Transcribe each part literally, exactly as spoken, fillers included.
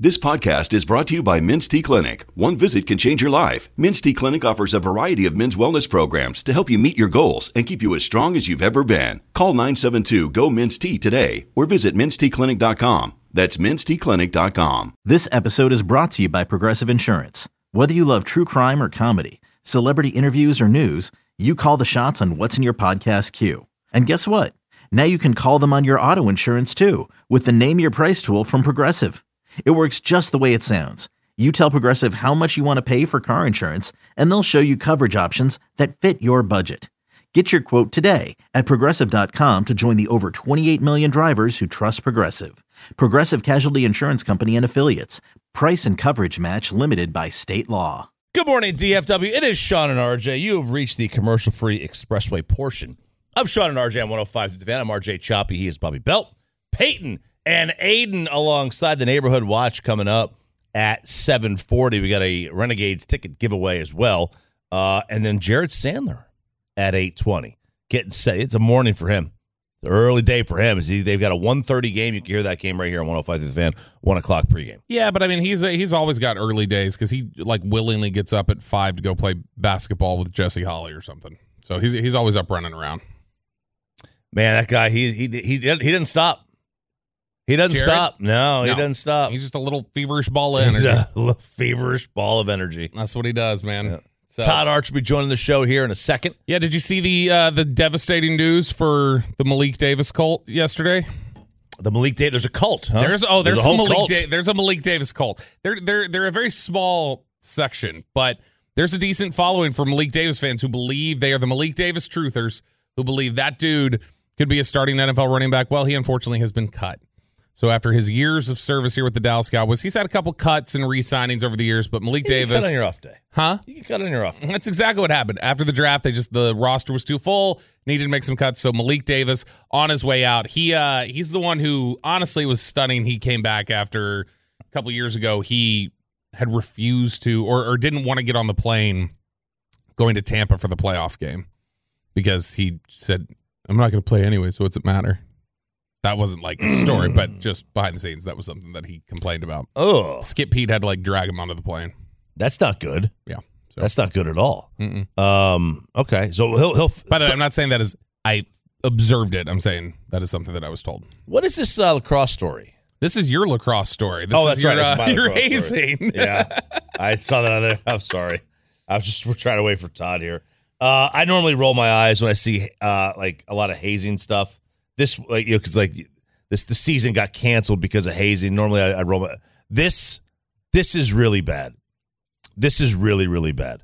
This podcast is brought to you by Men's T Clinic. One visit can change your life. Men's T Clinic offers a variety of men's wellness programs to help you meet your goals and keep you as strong as you've ever been. Call nine seven two, G O, Men's T today or visit mens t clinic dot com. That's mens t clinic dot com. This episode is brought to you by Progressive Insurance. Whether you love true crime or comedy, celebrity interviews or news, you call the shots on what's in your podcast queue. And guess what? Now you can call them on your auto insurance too with the Name Your Price tool from Progressive. It works just the way it sounds. You tell Progressive how much you want to pay for car insurance, and they'll show you coverage options that fit your budget. Get your quote today at progressive dot com to join the over twenty-eight million drivers who trust Progressive. Progressive Casualty Insurance Company and Affiliates. Price and coverage match limited by state law. Good morning, D F W. It is Sean and R J. You have reached the commercial-free expressway portion of Sean and R J on one oh five through the Van. I'm R J Choppy. He is Bobby Belt. Peyton and Aiden alongside the Neighborhood Watch coming up at seven forty. We got a Renegades ticket giveaway as well. Uh, and then Jared Sandler at eight twenty. Getting set. It's a morning for him. The early day for him. Is he, they've got a one thirty game. You can hear that game right here on one oh five through the Fan. one o'clock pregame. Yeah, but I mean, he's a, he's always got early days because he like willingly gets up at five to go play basketball with Jesse Holly or something. So he's he's always up running around. Man, that guy, he he he, he didn't stop. He doesn't Jared? stop. No, he No. doesn't stop. He's just a little feverish ball of He's energy. a little feverish ball of energy. That's what he does, man. Yeah. So, Todd Arch will be joining the show here in a second. yeah, did you see the uh, the devastating news for the Malik Davis cult yesterday? The Malik Davis, there's a cult, huh? There's oh, there's, a a, whole Malik cult. da- there's a Malik Davis cult. They're they're they're a very small section, but there's a decent following for Malik Davis fans who believe they are the Malik Davis truthers, who believe that dude could be a starting N F L running back. Well, he unfortunately has been cut. So after his years of service here with the Dallas Cowboys, he's had a couple cuts and re-signings over the years, but Malik You Davis... can cut on your off day. Huh? You can cut on your off day. That's exactly what happened. After the draft, they just the roster was too full, needed to make some cuts. So Malik Davis on his way out. He uh, he's the one who honestly was stunning. He came back after a couple years ago. He had refused to or, or didn't want to get on the plane going to Tampa for the playoff game because he said, "I'm not going to play anyway, so what's it matter?" That wasn't like his story, but just behind the scenes, that was something that he complained about. Oh, Skip Pete had to like drag him onto the plane. that's not good. Yeah. So. That's not good at all. Mm-mm. Um. Okay, so he'll he'll. By the way, so I'm not saying that as I observed it. I'm saying that is something that I was told. what is this uh, lacrosse story? This is your lacrosse story. This Oh, is that's your, right. That's uh, my your lacrosse story. hazing. Yeah, I saw that on there. I'm sorry. I was just we're trying to wait for Todd here. Uh, I normally roll my eyes when I see uh like a lot of hazing stuff. This like you know because like this the season got canceled because of hazing. Normally I, I roll my this this is really bad. This is really really bad.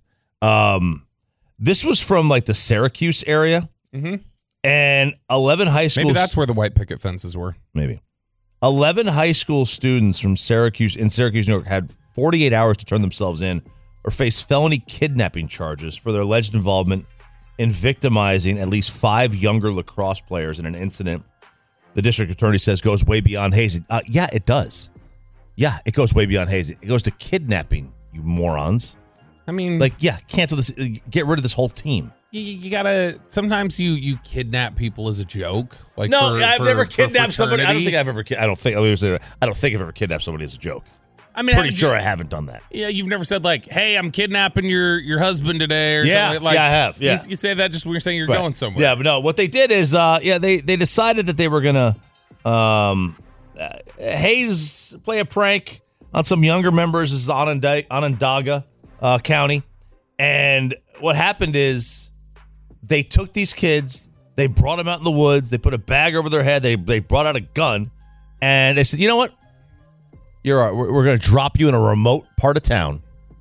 Um, this was from like the Syracuse area, Mm-hmm. and eleven high school. Maybe that's where the white picket fences were. maybe eleven high school students from Syracuse in Syracuse, New York, had forty-eight hours to turn themselves in or face felony kidnapping charges for their alleged involvement in victimizing at least five younger lacrosse players in an incident the district attorney says goes way beyond hazing. Uh, yeah, it does. Yeah, it goes way beyond hazing. It goes to kidnapping, you morons. I mean, Like, yeah, cancel this. Get rid of this whole team. you, you gotta. Sometimes you you kidnap people as a joke. Like No, for, I've for- never for kidnapped somebody. I don't fraternity. think I've ever. ki- I don't think. I don't think I've ever kidnapped somebody as a joke. I mean, Pretty have- sure I haven't done that. Yeah, you've never said like, "Hey, I'm kidnapping your your husband today," or Yeah, something. Like, yeah, I have, yeah. you, you say that just when you're saying you're Right. going somewhere. Yeah, but no, what they did is, uh, yeah, they they decided that they were gonna um, uh, Hayes play a prank on some younger members of Onondaga, Onondaga uh, County, and what happened is they took these kids, they brought them out in the woods, they put a bag over their head, they they brought out a gun, and they said, you know what, you're our, we're, we're gonna drop you in a remote part of town,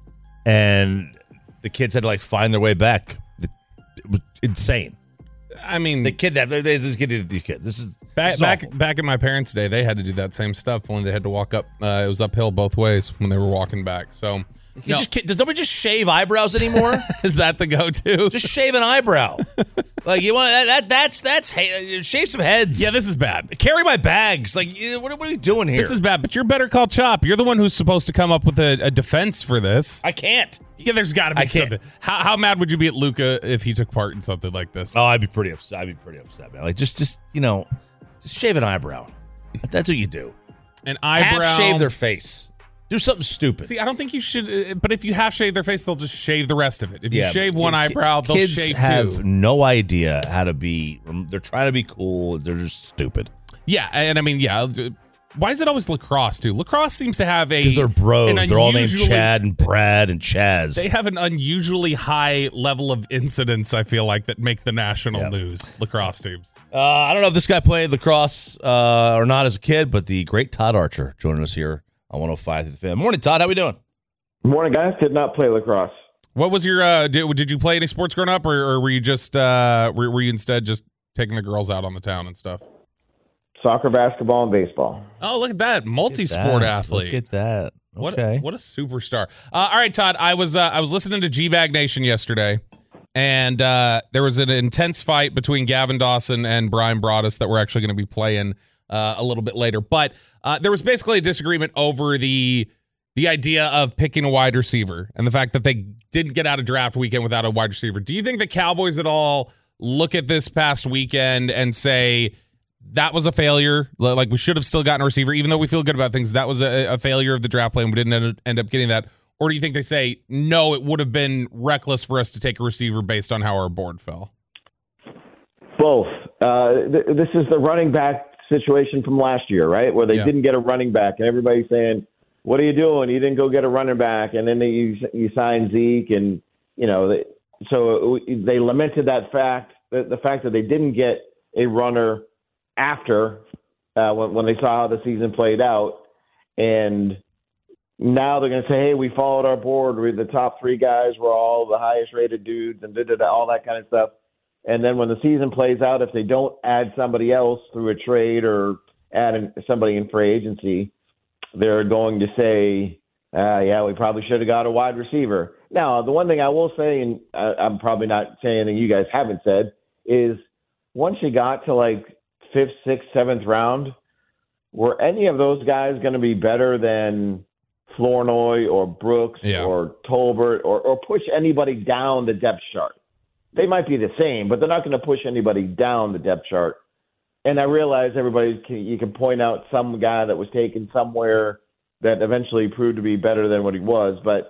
and the kids had to like find their way back. It was insane. I mean, They kidnapped. They, they just kidnapped these kids. This is Back this is back awful. back in my parents' day, they had to do that same stuff. Only they had to walk up. Uh, it was uphill both ways when they were walking back. So, You no. just kid- does nobody just shave eyebrows anymore? is that the go-to? Just shave an eyebrow. Like you want that? that that's that's hey, shave some heads. yeah, this is bad. carry my bags. Like eh, what, what are you doing here? This is bad. But you're better call Chop. You're the one who's supposed to come up with a, a defense for this. I can't. Yeah, there's got to be I can't. something. How how mad would you be at Luca if he took part in something like this? Oh, I'd be pretty upset. I'd be pretty upset, man. Like just just you know, just shave an eyebrow. That's what you do. An eyebrow. Half shave their face. Do something stupid. See, I don't think you should. Uh, but if you half shave their face, they'll just shave the rest of it. If you Yeah, shave but one ki- eyebrow, they'll kids shave have two. no idea how to be. They're trying to be cool. They're just stupid. Yeah, and I mean, yeah. Why is it always lacrosse too? Lacrosse seems to have a Because they're bros. an They're all named unusually- Chad and Brad and Chaz. They have an unusually high level of incidents, I feel like, that make the national Yeah. news, lacrosse teams. Uh, I don't know if this guy played lacrosse uh, or not as a kid, but the great Todd Archer joining us here on one oh five through the Fan. Morning, Todd. How we doing? Morning, guys. Did not play lacrosse. What was your, uh, did, did you play any sports growing up, or, or were you just, uh, were, were you instead just taking the girls out on the town and stuff? Soccer, basketball, and baseball. Oh, look at that. Multi-sport Look at that. athlete. Look at that. Okay. What, what a superstar. Uh, all right, Todd, I was uh, I was listening to G-Bag Nation yesterday, and uh, there was an intense fight between Gavin Dawson and Brian Broaddus that we're actually going to be playing uh, a little bit later. But uh, there was basically a disagreement over the the idea of picking a wide receiver and the fact that they didn't get out of draft weekend without a wide receiver. Do you think the Cowboys at all look at this past weekend and say, that was a failure, like we should have still gotten a receiver, even though we feel good about things, that was a, a failure of the draft plan, we didn't end, end up getting that? Or do you think they say, no, it would have been reckless for us to take a receiver based on how our board fell? Both. Uh, th- this is the running back situation from last year, right, where they Yeah. didn't get a running back, and everybody's saying, what are you doing? You didn't go get a running back, and then they, you, you signed Zeke, and, you know, they, so they lamented that fact, the, the fact that they didn't get a runner after uh, when, when they saw how the season played out. And now they're going to say, hey, we followed our board. We, the top three guys were all the highest rated dudes and did all that kind of stuff. And then when the season plays out, if they don't add somebody else through a trade or add in, somebody in free agency, they're going to say, uh, yeah, we probably should have got a wide receiver. Now, the one thing I will say, and I, I'm probably not saying anything you guys haven't said, is once you got to like fifth, sixth, seventh round, were any of those guys going to be better than Flournoy or Brooks Yeah. or Tolbert or, or push anybody down the depth chart? They might be the same, but they're not going to push anybody down the depth chart. And I realize everybody can, you can point out some guy that was taken somewhere that eventually proved to be better than what he was, but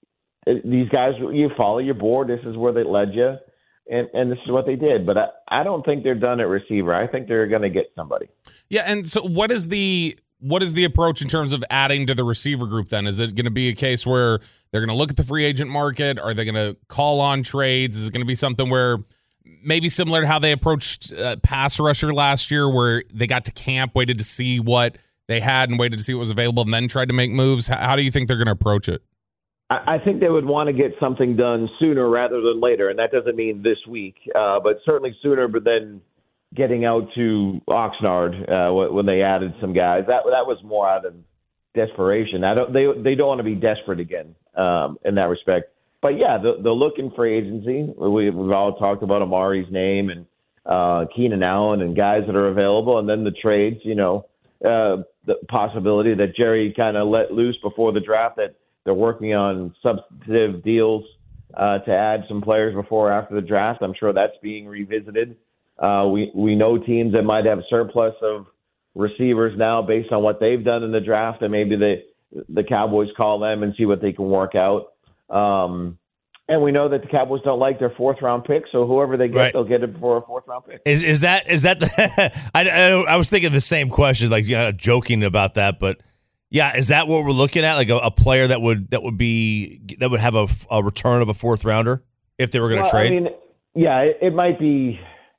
it, these guys, you follow your board. This is where they led you. And and this is what they did. But I, I don't think they're done at receiver. I think they're going to get somebody. Yeah, and so what is the what is the approach in terms of adding to the receiver group then? Is it going to be a case where they're going to look at the free agent market? Are they going to call on trades? Is it going to be something where maybe similar to how they approached uh, pass rusher last year, where they got to camp, waited to see what they had and waited to see what was available and then tried to make moves? How, how do you think they're going to approach it? I think they would want to get something done sooner rather than later, and that doesn't mean this week, uh, but certainly sooner than getting out to Oxnard uh, when they added some guys. That that was more out of desperation. I don't they they don't want to be desperate again um, in that respect. But yeah, the the look in free agency. We, we've all talked about Amari's name and uh, Keenan Allen and guys that are available, and then the trades. You know, uh, the possibility that Jerry kind of let loose before the draft that they're working on substantive deals uh, to add some players before or after the draft. I'm sure that's being revisited. Uh, we we know teams that might have a surplus of receivers now based on what they've done in the draft, and maybe the the Cowboys call them and see what they can work out. Um, and we know that the Cowboys don't like their fourth round pick, so whoever they get, Right. they'll get it for a fourth round pick. Is is that is that the? I, I I was thinking the same question, like you know, joking about that, but yeah, is that what we're looking at? Like a, a player that would that would be that would have a, a return of a fourth rounder if they were going to Well, trade? I mean, yeah, it, it might be.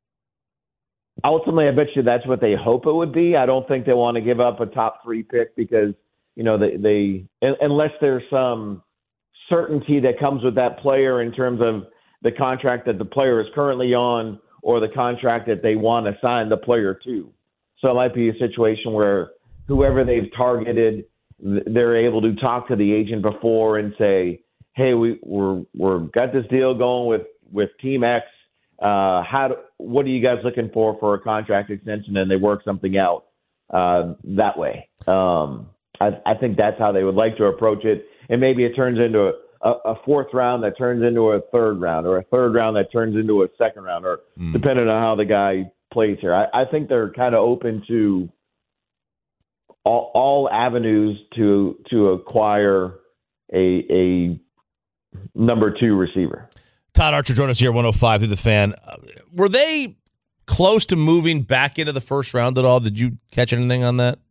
Ultimately, I bet you that's what they hope it would be. I don't think they want to give up a top three pick because you know they they unless there's some certainty that comes with that player in terms of the contract that the player is currently on or the contract that they want to sign the player to. So it might be a situation where whoever they've targeted, they're able to talk to the agent before and say, hey, we, we're, we're got this deal going with, with Team X. Uh, how do, what are you guys looking for for a contract extension? And they work something out uh, that way. Um, I, I think that's how they would like to approach it. And maybe it turns into a, a fourth round that turns into a third round, or a third round that turns into a second round, or Mm. depending on how the guy plays here. I, I think they're kind of open to all, all avenues to to acquire a a number two receiver. Todd Archer joined us here at one oh five through the Fan. Uh, were they close to moving back into the first round at all? Did you catch anything on that?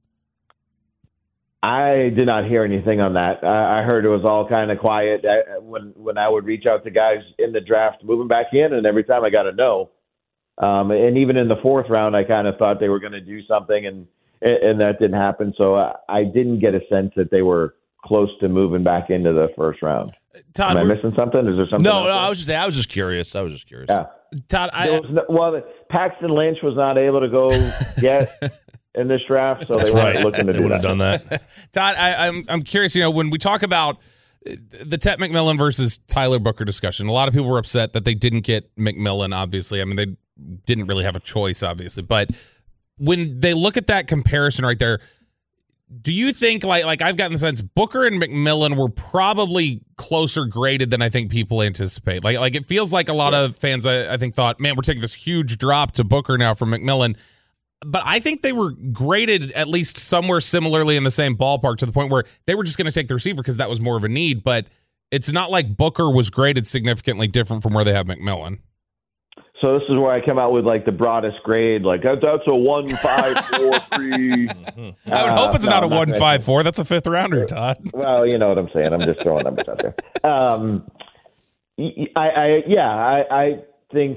I did not hear anything on that. I, I heard it was all kind of quiet I, when when I would reach out to guys in the draft moving back in, and every time I got a no. Um, and even in the fourth round, I kind of thought they were going to do something, and and that didn't happen. So I, I didn't get a sense that they were close to moving back into the first round. Todd, am I missing something? Is there something? No, no. I was just I was just curious. I was just curious. Yeah, Todd. I, no, well, Paxton Lynch was not able to go yet in this draft, so That's they weren't right. looking to they do would have that. done that. Todd, I, I'm I'm curious. You know, when we talk about the Tet McMillan versus Tyler Booker discussion, a lot of people were upset that they didn't get McMillan. Obviously, I mean they didn't really have a choice, obviously, but when they look at that comparison right there, do you think like like I've gotten the sense Booker and McMillan were probably closer graded than I think people anticipate? Like like it feels like a lot of fans I, I think thought, man, we're taking this huge drop to Booker now from McMillan. But I think they were graded at least somewhere similarly in the same ballpark to the point where they were just going to take the receiver because that was more of a need. But it's not like Booker was graded significantly different from where they have McMillan. So this is where I come out with like the broadest grade, like that's a one five four three. I would hope it's uh, not no, a one not five four. That's a fifth rounder, Todd. Well, you know what I'm saying. I'm just throwing numbers out there. Um, I, I yeah, I, I think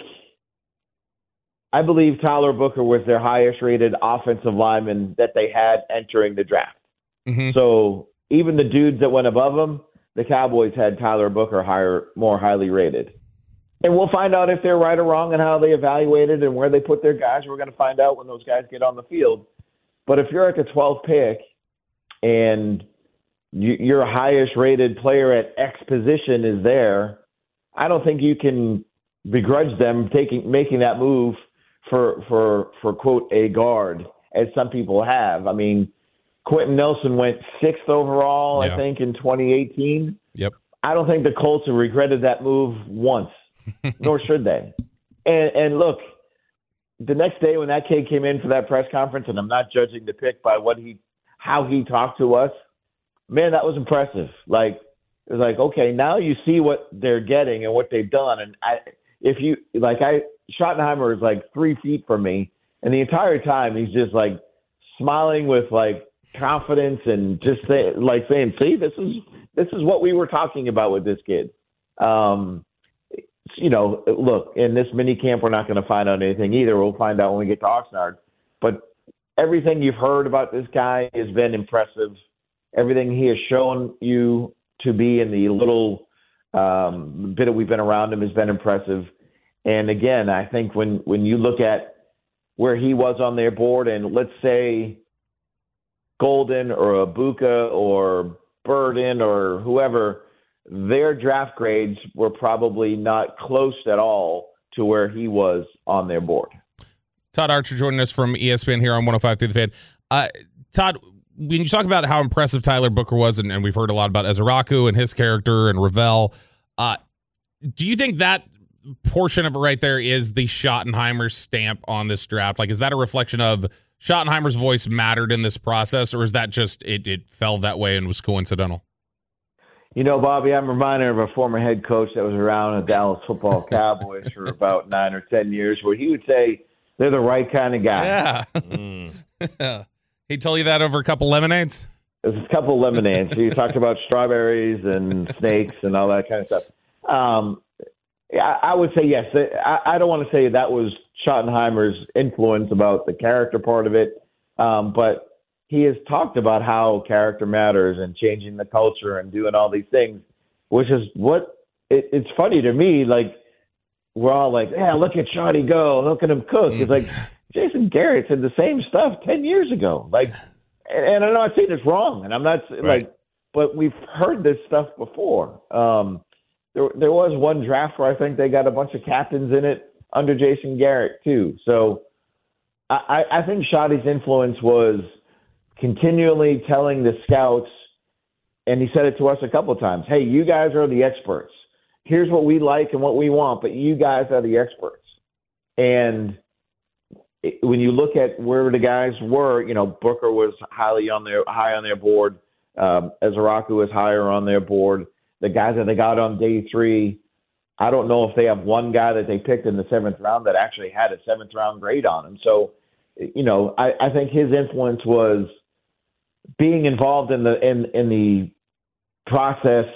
I believe Tyler Booker was their highest rated offensive lineman that they had entering the draft. Mm-hmm. So even the dudes that went above him, the Cowboys had Tyler Booker higher, more highly rated. And we'll find out if they're right or wrong and how they evaluated and where they put their guys. We're going to find out when those guys get on the field. But if you're at the twelfth pick and you, your highest rated player at X position is there, I don't think you can begrudge them taking making that move for for for quote a guard, as some people have. I mean, Quentin Nelson went sixth overall, Yeah. I think, in twenty eighteen. Yep. I don't think the Colts have regretted that move once. Nor should they. And, and look, the next day when that kid came in for that press conference, and I'm not judging the pick by what he, how he talked to us, man, that was impressive. Like it was like, okay, now you see what they're getting and what they've done. And I, if you like, I Schottenheimer is like three feet from me, and the entire time he's just like smiling with like confidence and just say, like saying, "See, this is this is what we were talking about with this kid." Um, You know, look, in this mini camp, we're not going to find out anything either. We'll find out when we get to Oxnard. But everything you've heard about this guy has been impressive. Everything he has shown you to be in the little um, bit that we've been around him has been impressive. And again, I think when, when you look at where he was on their board, and let's say Golden or Abuka or Burden or whoever, their draft grades were probably not close at all to where he was on their board. Todd Archer joining us from E S P N here on one oh five through the Fan. Uh, Todd, when you talk about how impressive Tyler Booker was, and, and we've heard a lot about Ezeraku and his character and Ravel, uh, do you think that portion of it right there is the Schottenheimer stamp on this draft? Like, is that a reflection of Schottenheimer's voice mattered in this process, or is that just it, it fell that way and was coincidental? You know, Bobby, I'm reminded of a former head coach that was around the Dallas Football Cowboys for about nine or ten years, where he would say they're the right kind of guy. Yeah. Mm. He told you that over a couple lemonades? It was a couple lemonades. He talked about strawberries and snakes and all that kind of stuff. Um, I, I would say yes. I, I don't want to say that was Schottenheimer's influence about the character part of it, um, but he has talked about how character matters and changing the culture and doing all these things, which is what it, it's funny to me. Like, we're all like, yeah, look at Shotty go. Look at him cook. It's like Jason Garrett said the same stuff ten years ago. Like, and, and I'm not saying it's wrong. And I'm not right. like, but we've heard this stuff before. Um, there, there was one draft where I think they got a bunch of captains in it under Jason Garrett too. So I, I think Shotty's influence was continually telling the scouts, and he said it to us a couple of times, hey, you guys are the experts. Here's what we like and what we want, but you guys are the experts. And it, when you look at where the guys were, you know, Booker was highly on their high on their board. Um, Ezaraku was higher on their board. The guys that they got on day three, I don't know if they have one guy that they picked in the seventh round that actually had a seventh round grade on him. So, you know, I, I think his influence was being involved in the in in the process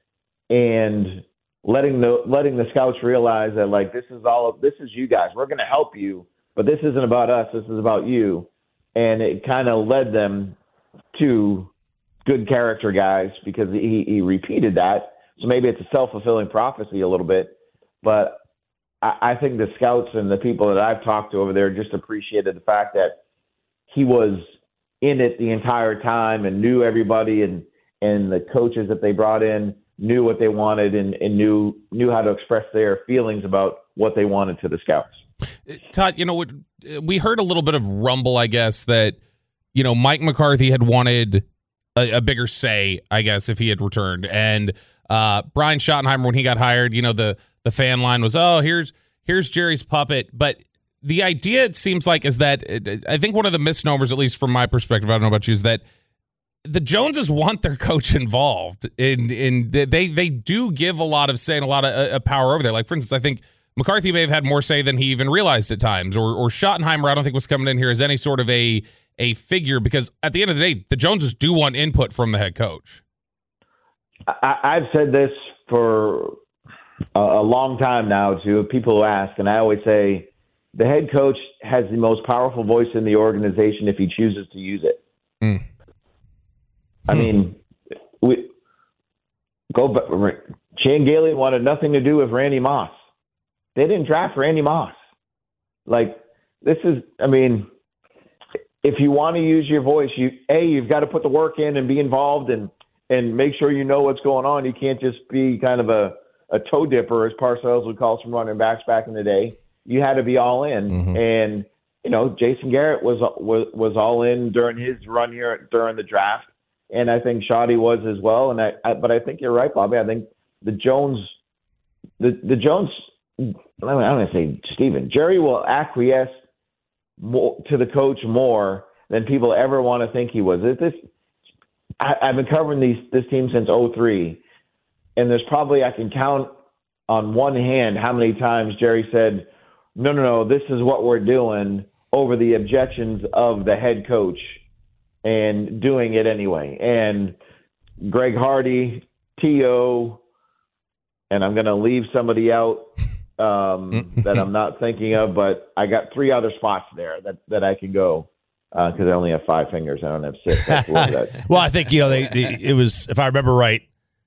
and letting the letting the scouts realize that, like, this is all this is you guys. We're going to help you, but this isn't about us. This is about you. And it kind of led them to good character guys because he, he repeated that. So maybe it's a self-fulfilling prophecy a little bit, but I, I think the scouts and the people that I've talked to over there just appreciated the fact that he was in it the entire time and knew everybody, and, and the coaches that they brought in knew what they wanted and, and knew knew how to express their feelings about what they wanted to the scouts. Todd, you know, we heard a little bit of rumble, I guess, that, you know, Mike McCarthy had wanted a, a bigger say, I guess, if he had returned. And uh, Brian Schottenheimer, when he got hired, you know, the the fan line was, oh, here's here's Jerry's puppet. But the idea, it seems like, is that I think one of the misnomers, at least from my perspective, I don't know about you, is that the Joneses want their coach involved. In in they they do give a lot of say and a lot of uh, power over there. Like, for instance, I think McCarthy may have had more say than he even realized at times, or or Schottenheimer, I don't think was coming in here as any sort of a a figure, because at the end of the day, the Joneses do want input from the head coach. I, I've said this for a, a long time now to people who ask, and I always say the head coach has the most powerful voice in the organization if he chooses to use it. Mm. I mean, we go. Chan Gailey wanted nothing to do with Randy Moss. They didn't draft Randy Moss. Like, this is, I mean, if you want to use your voice, you a you've got to put the work in and be involved and and make sure you know what's going on. You can't just be kind of a, a toe dipper, as Parcells would call some running backs back in the day. You had to be all in. Mm-hmm. And, you know, Jason Garrett was, was was all in during his run here during the draft. And I think Shoddy was as well. And I, I but I think you're right, Bobby. I think the Jones the the Jones I don't want to say Steven. Jerry will acquiesce more, to the coach more than people ever want to think he was. This, I, I've been covering these this team since oh three, and there's probably, I can count on one hand how many times Jerry said, no, no, no, this is what we're doing, over the objections of the head coach, and doing it anyway. And Greg Hardy, T O, and I'm going to leave somebody out um, that I'm not thinking of, but I got three other spots there that, that I can go because uh, I only have five fingers. I don't have six. That's that. Well, I think, you know, they, they it was, if I remember right,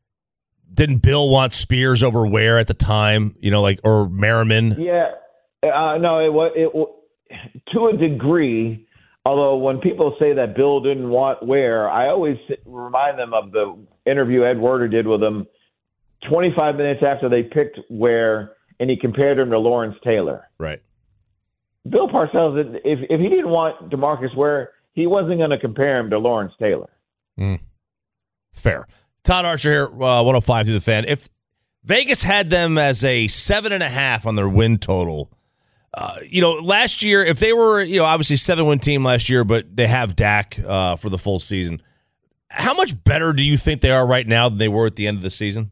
didn't Bill want Spears over Ware at the time, you know, like, or Merriman? Yeah. Uh, no, it was, it, to a degree, although when people say that Bill didn't want Ware, I always remind them of the interview Ed Werder did with him twenty-five minutes after they picked Ware, and he compared him to Lawrence Taylor. Right. Bill Parcells, if if he didn't want DeMarcus Ware, he wasn't going to compare him to Lawrence Taylor. Mm. Fair. Todd Archer here, uh, one oh five through the Fan. If Vegas had them as a seven and a half on their win total, uh, you know, last year, if they were, you know, obviously seven win team last year, but they have Dak uh, for the full season, how much better do you think they are right now than they were at the end of the season?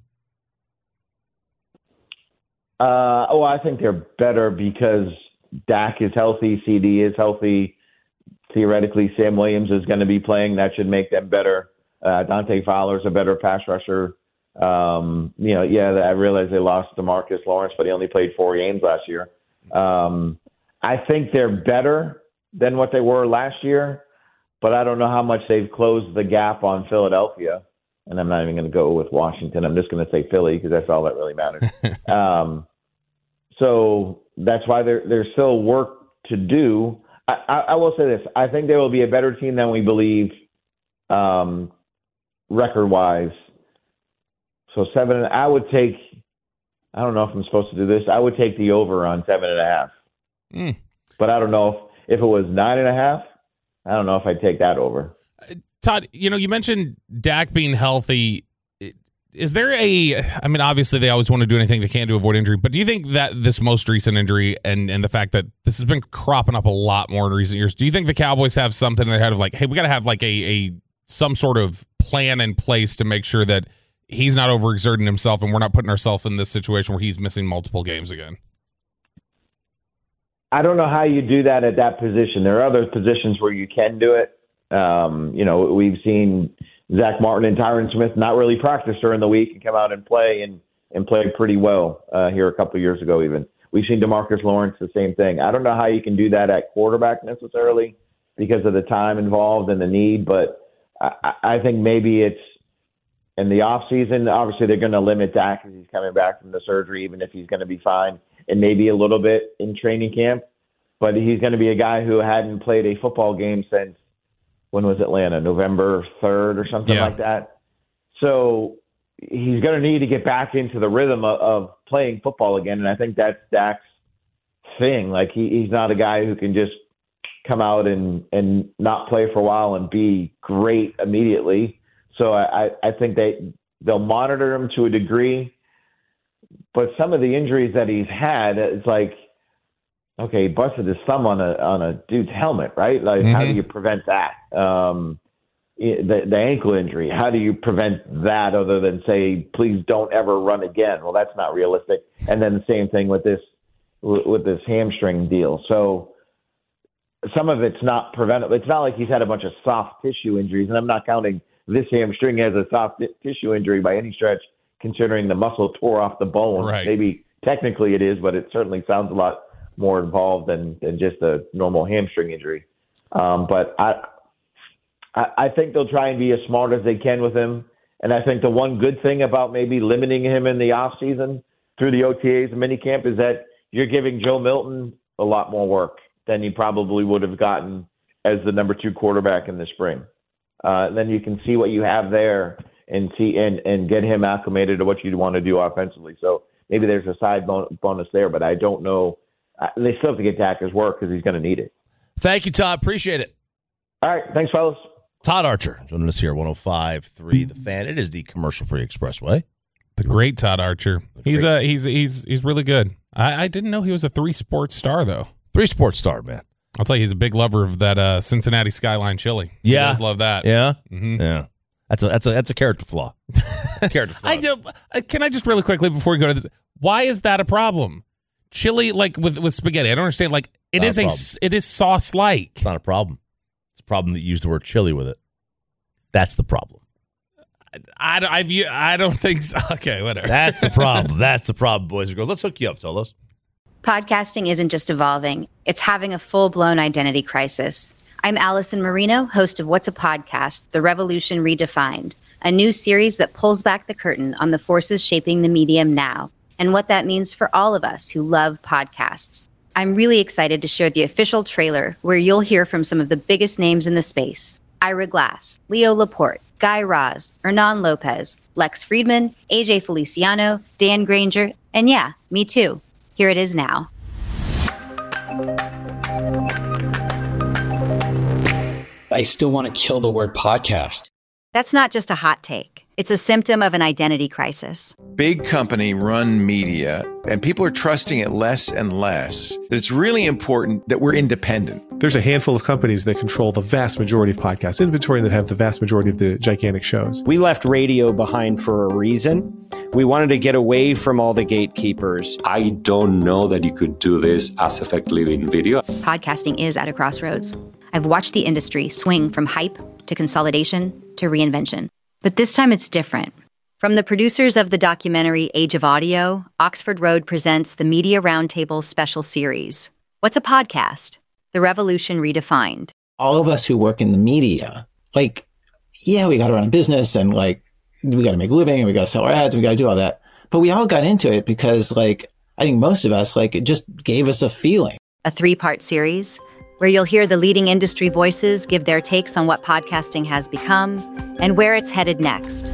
Uh, oh, I think they're better because Dak is healthy, C D is healthy. Theoretically, Sam Williams is going to be playing. That should make them better. Uh, Dante Fowler's a better pass rusher. Um, you know, yeah, I realize they lost DeMarcus Lawrence, but he only played four games last year. Um, I think they're better than what they were last year, but I don't know how much they've closed the gap on Philadelphia. And I'm not even going to go with Washington. I'm just going to say Philly because that's all that really matters. um, so that's why there, there's still work to do. I, I, I will say this. I think they will be a better team than we believe um, record-wise. So seven, I would take, I don't know if I'm supposed to do this. I would take the over on seven and a half. Mm. But I don't know if, if it was nine and a half, I don't know if I'd take that over. Todd, you know, you mentioned Dak being healthy. is there a, I mean, obviously they always want to do anything they can to avoid injury, but do you think that this most recent injury and, and the fact that this has been cropping up a lot more in recent years, do you think the Cowboys have something in their head of like, hey, we got to have like a, a, some sort of plan in place to make sure that he's not overexerting himself and we're not putting ourselves in this situation where he's missing multiple games again? I don't know how you do that at that position. There are other positions where you can do it. Um, you know, we've seen Zach Martin and Tyron Smith not really practice during the week and come out and play and, and play pretty well uh, here a couple of years ago even. We've seen DeMarcus Lawrence, the same thing. I don't know how you can do that at quarterback necessarily because of the time involved and the need, but I, I think maybe it's in the off season. Obviously, they're going to limit Dak because he's coming back from the surgery, even if he's going to be fine, and maybe a little bit in training camp. But he's going to be a guy who hadn't played a football game since, when was Atlanta, November third or something yeah. like that. So he's going to need to get back into the rhythm of, of playing football again, and I think that's Dak's thing. Like he, he's not a guy who can just come out and, and not play for a while and be great immediately. So I, I think they, they'll monitor him to a degree. But some of the injuries that he's had, it's like, okay, he busted his thumb on a on a dude's helmet, right? Like, mm-hmm. How do you prevent that? Um, the, the ankle injury, how do you prevent that other than say, please don't ever run again? Well, that's not realistic. And then the same thing with this with this hamstring deal. So some of it's not preventable. It's not like he's had a bunch of soft tissue injuries, and I'm not counting this hamstring as a soft tissue injury by any stretch, considering the muscle tore off the bone. Right. Maybe technically it is, but it certainly sounds a lot more involved than, than just a normal hamstring injury. Um, but I, I I think they'll try and be as smart as they can with him. And I think the one good thing about maybe limiting him in the offseason through the O T As and minicamp is that you're giving Joe Milton a lot more work than he probably would have gotten as the number two quarterback in the spring. Uh, and then you can see what you have there and see and, and get him acclimated to what you want to do offensively. So maybe there's a side bon- bonus there, but I don't know. Uh, they still have to get Dak his work because he's going to need it. Thank you, Todd. Appreciate it. All right. Thanks, fellas. Todd Archer joining us here, one oh five point three The Fan. It is the commercial-free expressway. The great Todd Archer. He's a he's he's he's really good. I, I didn't know he was a three sports star though. Three sports star, man. I'll tell you, he's a big lover of that uh, Cincinnati Skyline chili. He Yeah, does love that. Yeah, mm-hmm. yeah. That's a that's a that's a character flaw. character flaw. I do. Can I just really quickly before we go to this? Why is that a problem? Chili, like with, with spaghetti, I don't understand. Like it Not is a a, it is sauce like. It's not a problem. It's a problem that you use the word chili with it. That's the problem. I, I, I view. I don't think so. Okay, whatever. That's the problem. That's the problem, boys and girls. Let's hook you up, Tolos. Podcasting isn't just evolving, it's having a full-blown identity crisis. I'm Allison Marino, host of What's a Podcast? The Revolution Redefined, a new series that pulls back the curtain on the forces shaping the medium now and what that means for all of us who love podcasts. I'm really excited to share the official trailer where you'll hear from some of the biggest names in the space. Ira Glass, Leo Laporte, Guy Raz, Hernan Lopez, Lex Friedman, A J Feliciano, Dan Granger, and yeah, me too. Here it is now. I still want to kill the word podcast. That's not just a hot take. It's a symptom of an identity crisis. Big company run media, and people are trusting it less and less. It's really important that we're independent. There's a handful of companies that control the vast majority of podcast inventory that have the vast majority of the gigantic shows. We left radio behind for a reason. We wanted to get away from all the gatekeepers. I don't know that you could do this as effectively in video. Podcasting is at a crossroads. I've watched the industry swing from hype to consolidation to reinvention. But this time it's different. From the producers of the documentary Age of Audio, Oxford Road presents the Media Roundtable special series. What's a podcast? The Revolution Redefined. All of us who work in the media, like, yeah, we got to run a business and like, we got to make a living and we got to sell our ads and we got to do all that. But we all got into it because like, I think most of us, like, it just gave us a feeling. A three-part series where you'll hear the leading industry voices give their takes on what podcasting has become and where it's headed next.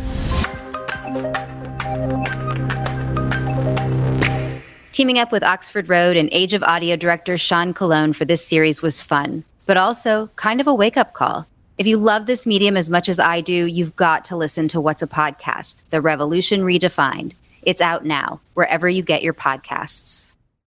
Teaming up with Oxford Road and Age of Audio director Sean Colon for this series was fun, but also kind of a wake-up call. If you love this medium as much as I do, you've got to listen to What's a Podcast, The Revolution Redefined. It's out now, wherever you get your podcasts.